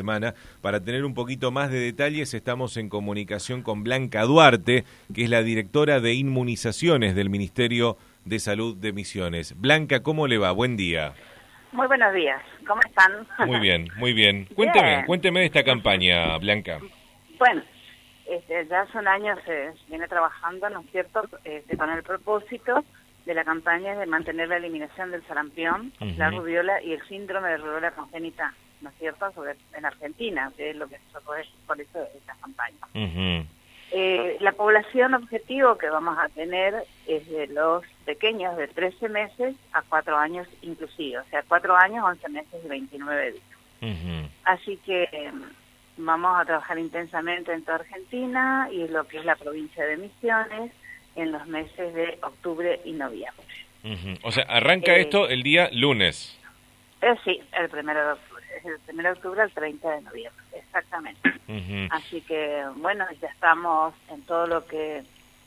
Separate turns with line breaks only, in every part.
semana. Para tener un poquito más de detalles, estamos en comunicación con Blanca Duarte, que es la directora de inmunizaciones del Ministerio de Salud de Misiones. Blanca, ¿cómo le va? Buen día.
Muy buenos días, ¿cómo están?
Muy bien, muy bien.
Bien.
Cuénteme de esta campaña, Blanca.
Bueno, ya hace un año se viene trabajando, ¿no es cierto?, con el propósito de la campaña de mantener la eliminación del sarampión, la rubiola y el síndrome de rubiola congénita, ¿no es cierto?, en Argentina, que es lo que se propone por eso esta campaña. La población objetivo que vamos a tener es de los pequeños de 13 meses a 4 años inclusive, o sea, 4 años, 11 meses y 29 días. Así que vamos a trabajar intensamente en toda Argentina y lo que es la provincia de Misiones en los meses de octubre y noviembre.
O sea, arranca esto el día lunes.
Sí, el 1 de octubre. Es el 1 de octubre al 30 de noviembre, exactamente. Así que, bueno, ya estamos en todo lo que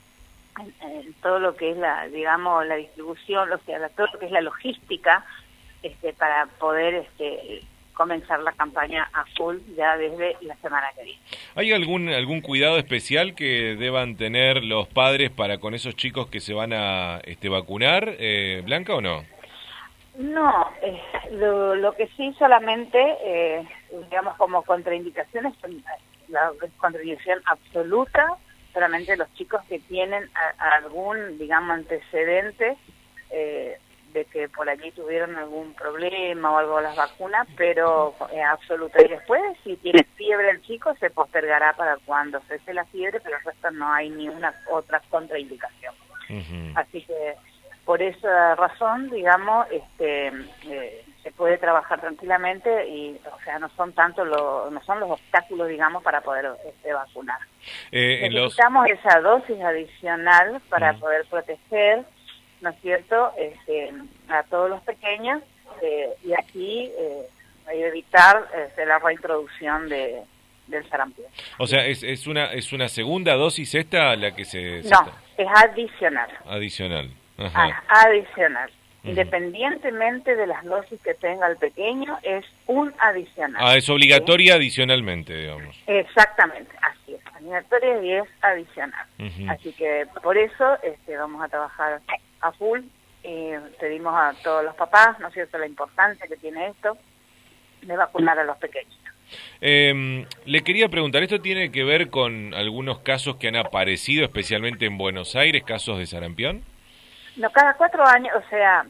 es la, digamos, la distribución, todo lo que es la logística, para poder comenzar la campaña a full ya desde la semana que viene.
¿Hay algún cuidado especial que deban tener los padres para con esos chicos que se van a vacunar, Blanca, o no?
No, lo que sí solamente, digamos, como contraindicaciones, la contraindicación absoluta, solamente los chicos que tienen algún, digamos, antecedente de que por allí tuvieron algún problema o algo con las vacunas, pero absoluta. Y después, si tiene fiebre el chico, se postergará para cuando cese la fiebre, pero el resto no hay ni una otra contraindicación. Así que por esa razón, digamos, se puede trabajar tranquilamente y, o sea, no son los obstáculos, digamos, para poder vacunar. Necesitamos esa dosis adicional para poder proteger, ¿no es cierto?, a todos los pequeños y aquí evitar la reintroducción del sarampión.
O sea, ¿es una segunda dosis esta la que se
No, es adicional.
Adicional.
Adicional. Independientemente de las dosis que tenga el pequeño, es un adicional.
Es obligatoria adicionalmente, digamos.
Exactamente, así es. Obligatoria y es adicional. Así que por eso vamos a trabajar a full. Pedimos a todos los papás, ¿no es cierto?, la importancia que tiene esto de vacunar a los pequeños.
Le quería preguntar, ¿esto tiene que ver con algunos casos que han aparecido, especialmente en Buenos Aires, casos de sarampión?
No, cada 4 años, o sea,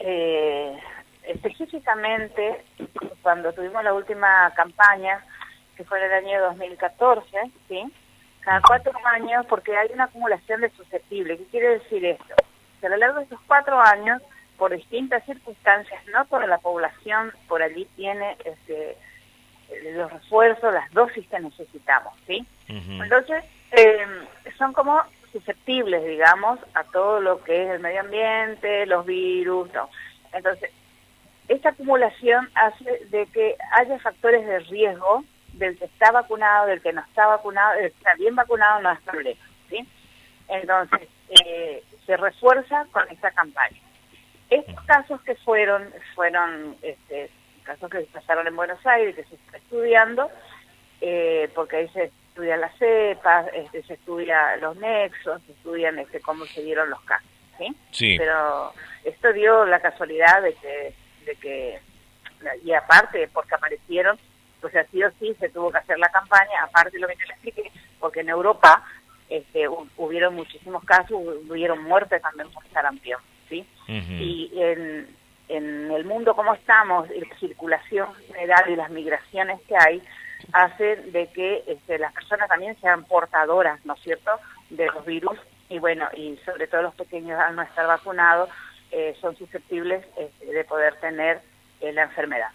específicamente cuando tuvimos la última campaña, que fue en el año 2014, ¿sí? Cada 4 años, porque hay una acumulación de susceptibles. ¿Qué quiere decir esto? Que a lo largo de esos 4 años, por distintas circunstancias, no toda la población por allí tiene los refuerzos, las dosis que necesitamos, ¿sí? Entonces, son como susceptibles, digamos, a todo lo que es el medio ambiente, los virus, ¿no? Entonces, esta acumulación hace de que haya factores de riesgo del que está vacunado, del que no está vacunado, del que está bien vacunado no es problema, ¿sí? Entonces, se refuerza con esta campaña. Estos casos que fueron casos que pasaron en Buenos Aires, que se está estudiando, porque ahí se estudian las cepas, se estudia los nexos, se estudian cómo se dieron los casos, ¿sí? Sí. Pero esto dio la casualidad de que y aparte, porque aparecieron, pues así o sí se tuvo que hacer la campaña, aparte de lo que yo le expliqué, porque en Europa hubieron muchísimos casos, hubieron muertes también por sarampión, ¿sí? Y en el mundo como estamos, la circulación general y las migraciones que hay, hacen de que las personas también sean portadoras, ¿no es cierto?, de los virus, y bueno, y sobre todo los pequeños al no estar vacunados, son susceptibles de poder tener la enfermedad.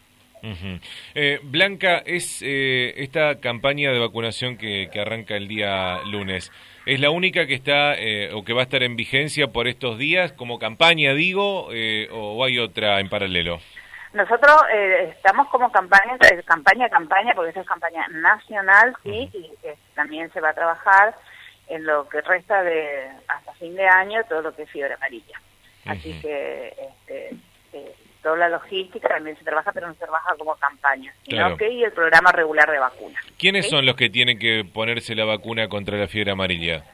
Blanca, esta campaña de vacunación que arranca el día lunes, ¿es la única que está o que va a estar en vigencia por estos días como campaña, digo, o hay otra en paralelo?
Nosotros estamos como campaña, porque esta es campaña nacional, sí, y también se va a trabajar en lo que resta hasta fin de año todo lo que es fiebre amarilla. Así que toda la logística también se trabaja, pero no se trabaja como campaña, sino
Claro.
que y el programa regular de vacunas.
¿Quiénes
¿Sí?
son los que tienen que ponerse la vacuna contra la fiebre amarilla?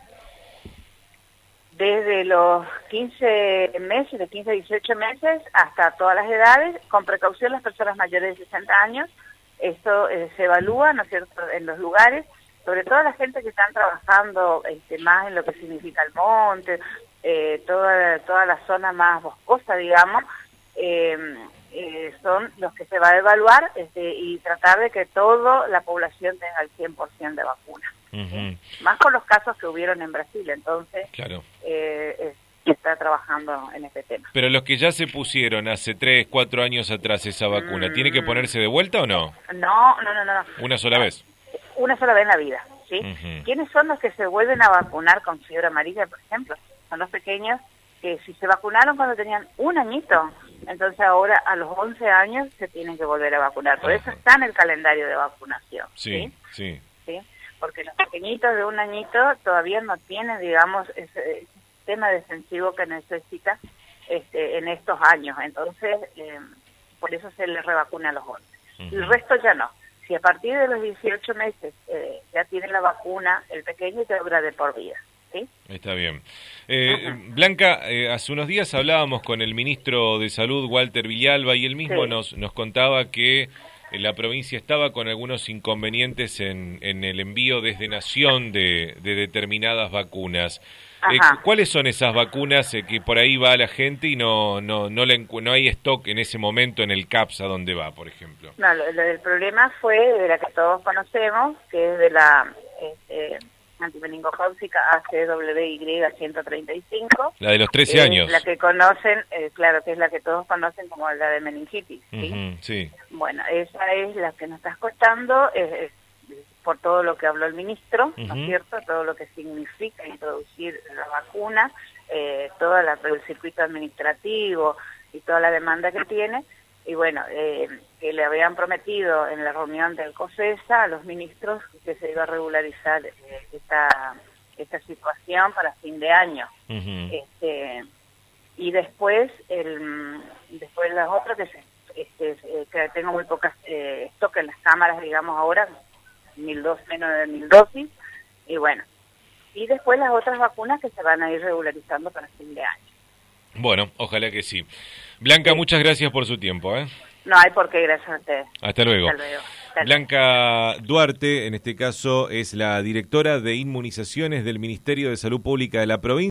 Desde los 15 meses, de 15 a 18 meses, hasta todas las edades, con precaución las personas mayores de 60 años. Esto se evalúa, ¿no es cierto?, en los lugares, sobre todo la gente que están trabajando más en lo que significa el monte, toda la zona más boscosa, digamos, son los que se va a evaluar y tratar de que toda la población tenga el 100% de vacuna.
Ujú.
Más con los casos que hubieron en Brasil, entonces
Claro.
se está trabajando en este tema.
Pero los que ya se pusieron hace 3, 4 años atrás esa vacuna, ¿tiene que ponerse de vuelta o no?
No.
Una sola vez.
Una sola vez en la vida, ¿sí?
Ujú.
¿Quiénes son los que se vuelven a vacunar con fiebre amarilla, por ejemplo? Son los pequeños que si se vacunaron cuando tenían 1 añito, entonces ahora a los 11 años se tienen que volver a vacunar. Por eso está en el calendario de vacunación.
Sí.
¿Sí? Porque los pequeñitos de 1 añito todavía no tienen, digamos, ese sistema defensivo que necesita en estos años. Entonces, por eso se les revacuna a los 11. El resto ya no. Si a partir de los 18 meses ya tiene la vacuna, el pequeño te dura de por vida. ¿Sí?
Está bien. Blanca, hace unos días hablábamos con el ministro de Salud, Walter Villalba, y él mismo nos contaba que la provincia estaba con algunos inconvenientes en el envío desde Nación de determinadas vacunas. ¿Cuáles son esas vacunas que por ahí va la gente y no hay stock en ese momento en el CAPS a donde va, por ejemplo?
No, el problema fue de la que todos conocemos, que es de la antimeningocócica ACWY 135.
La de los 13 años.
La que conocen, claro, que es la que todos conocen como la de meningitis. ¿Sí?
Sí.
Bueno, esa es la que nos está costando, por todo lo que habló el ministro, ¿no es cierto? Todo lo que significa introducir la vacuna, todo el circuito administrativo y toda la demanda que tiene. Y bueno, que le habían prometido en la reunión del COSESA a los ministros que se iba a regularizar esta situación para fin de año. Y después las otras que tengo muy pocas stock en las cámaras, digamos ahora, menos de 1000 dosis, y bueno. Y después las otras vacunas que se van a ir regularizando para fin de año.
Bueno, ojalá que sí. Blanca, muchas gracias por su tiempo.
No hay por qué, gracias a ustedes.
Hasta luego.
Hasta luego.
Blanca Duarte, en este caso, es la directora de inmunizaciones del Ministerio de Salud Pública de la provincia.